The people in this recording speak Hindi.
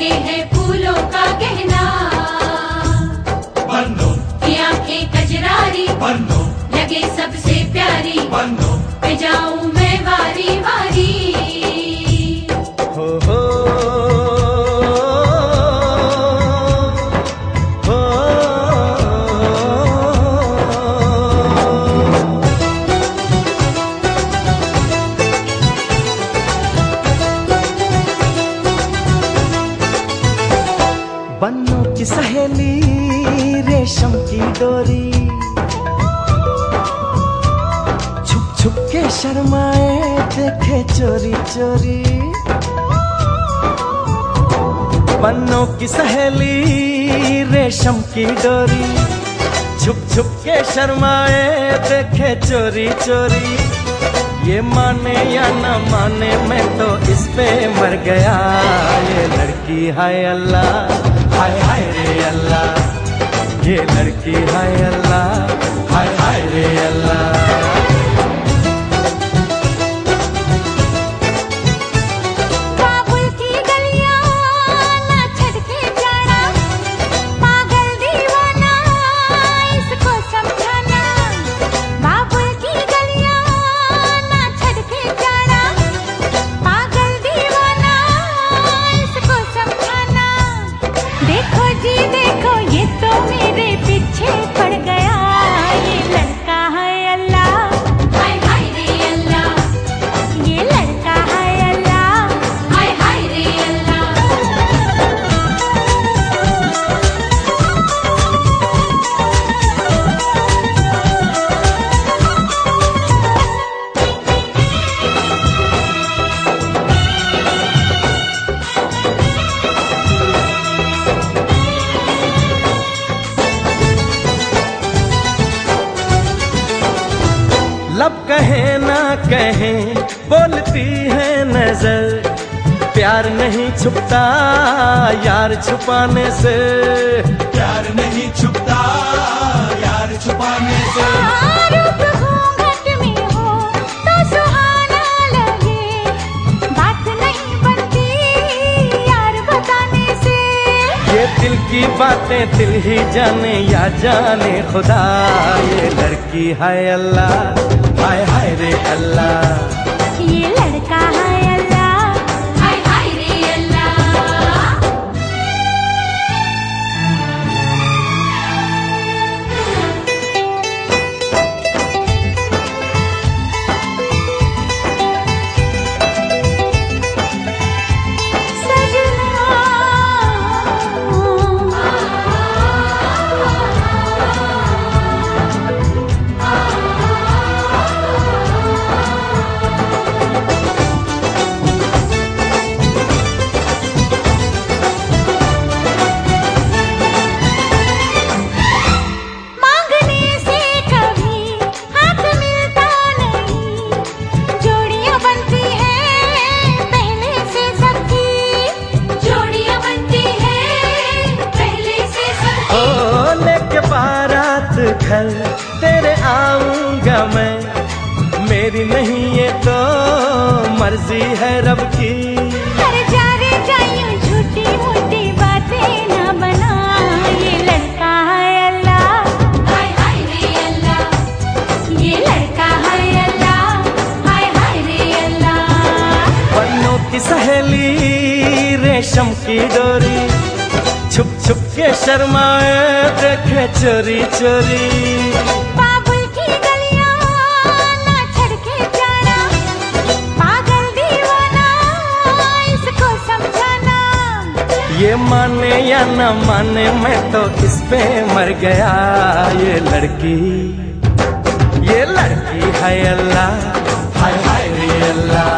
लगे है फूलों का गहना। बन्नो की आंखें कजरारी, बन्नो लगे सबसे प्यारी, बन्नो पे जाऊं मैं वारी वारी। हो हो बन्नों की सहेली रेशम की डोरी, छुप छुप के शर्माए देखे चोरी चोरी। बन्नों की सहेली रेशम की डोरी, छुप छुप के शर्माए देखे चोरी चोरी। ये माने या न माने मैं तो इस पे मर गया। ये लड़की हाय अल्लाह, हाय हाय रे अल्लाह। ये लड़की हाय अल्लाह, हाय हाय रे अल्लाह। काबुल की गलियां ना छड़ के जाना, पागल दीवाना इसको समझाना। काबुल की गलियां ना छड़ के जाना, पागल दीवाना इसको समझाना। देखो जी देखो ये तो मेरे पीछे पड़ गया। ये लड़का है अल्लाह, हाय हाय रे अल्लाह, ये लड़का है अल्लाह। हाय हाय रे अल्लाह। लब कहे ना कहे बोलती है नजर, प्यार नहीं छुपता यार छुपाने से। प्यार नहीं छुपता यार छुपाने से। रूप घूंघट में हो तो सुहाना लगे, बात नहीं बनती यार बताने से। ये दिल की बातें दिल ही जाने या जाने खुदा। ये लड़की हाय अल्लाह, हाय हाय रे अल्लाह। ये लड़का है अल्लाह, हाय हाय रे अल्लाह। मांगने से कभी हाथ मिलता नहीं, जोड़ियां बनती हैं पहले से सबकी। जोड़ियां बनती है पहले से सबकी। ओ लेके बारात घर तेरे आऊंगा मैं, मेरी नहीं ये तो मर्जी है रब की। कर जा रे जायूं झूठी मूठी बातें ना बना। ये लड़का है अल्लाह, हाय हाय रे अल्लाह, ये लड़का है अल्लाह। हाय हाय रे अल्लाह। बन्नों की सहेली रेशम की डोरी, छुप छुप के शर्माए देखे चोरी चोरी। काबुल की गलियां ना छड़ के जाना, पागल दीवाना इसको समझाना। ये माने या न माने मैं तो इस पे मर गया। ये लड़की है अल्लाह, हाय हाय रे अल्लाह।